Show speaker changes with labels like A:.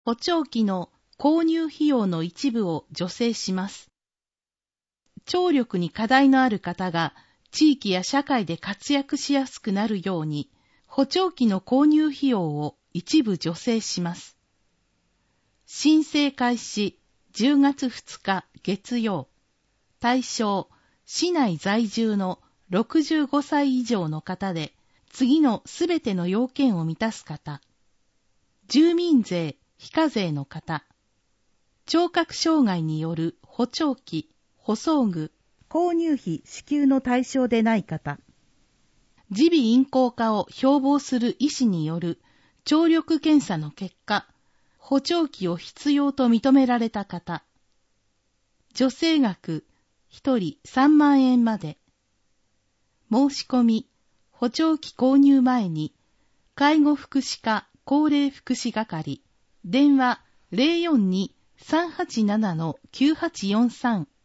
A: 補聴器の購入費用の一部を助成します。聴力に課題のある方が地域や社会で活躍しやすくなるように、補聴器の購入費用を一部助成します。申請開始10月2日月曜。対象、市内在住の65歳以上の方で、次のすべての要件を満たす方。住民税、非課税の方。聴覚障害による補聴器、補装具、購入費支給の対象でない方。耳鼻咽喉科を標榜する医師による聴力検査の結果、補聴器を必要と認められた方。助成額、1人3万円まで。申し込み、補聴器購入前に、介護福祉課高齢福祉係、電話 042-387-9843